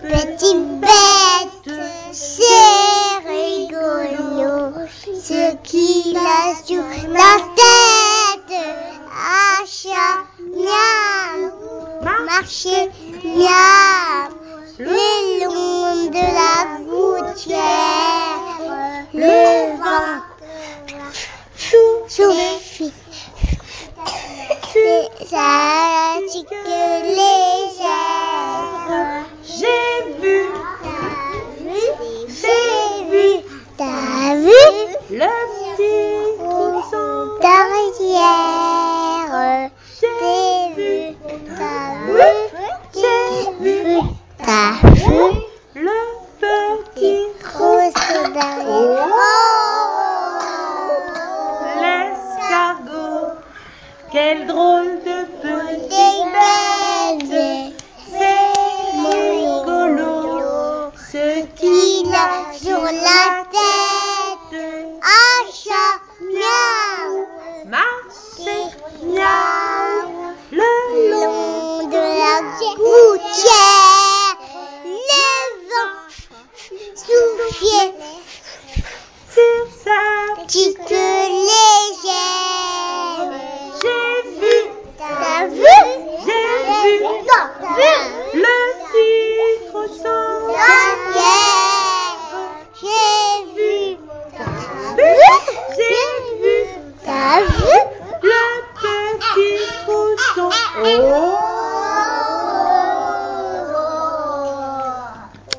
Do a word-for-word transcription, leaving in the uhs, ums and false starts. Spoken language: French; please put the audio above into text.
petite bête, c'est rigolo, ce qu'il a sur la tête. À chat, miam, marcher, miam, le long de la gouttière, le vent souffle, ça tique légère. J'ai vu, j'ai vu, t'as vu le petit trousseau derrière. J'ai vu, t'as vu, j'ai vu, t'as vu le petit trousseau derrière. l'escargot. Quel drôle